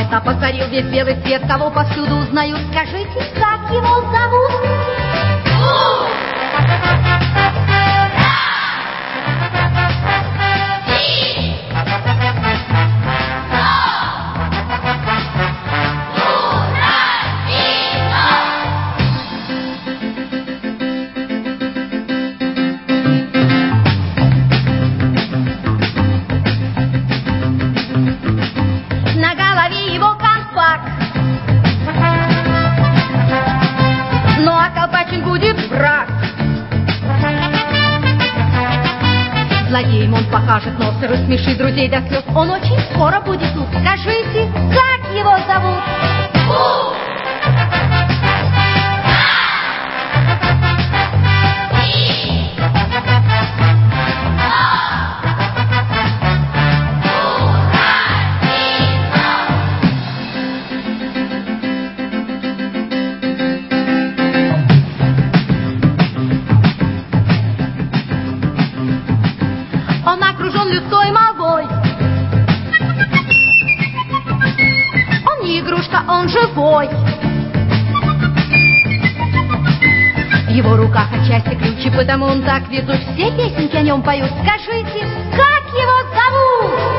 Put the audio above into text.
это покорил весь белый свет, кого повсюду узнают. Скажите, как его зовут? На голове его колпак, ну а колпачен будет враг. Злодеем он покажет нос и рассмешит друзей до слез. Он очень скоро будет тут. Скажите, как его зовут? Он окружен людской молвой. Он не игрушка, он живой. В его руках отчасти ключи, потому он так везуч. Все песенки о нем поют. Скажите, как его зовут?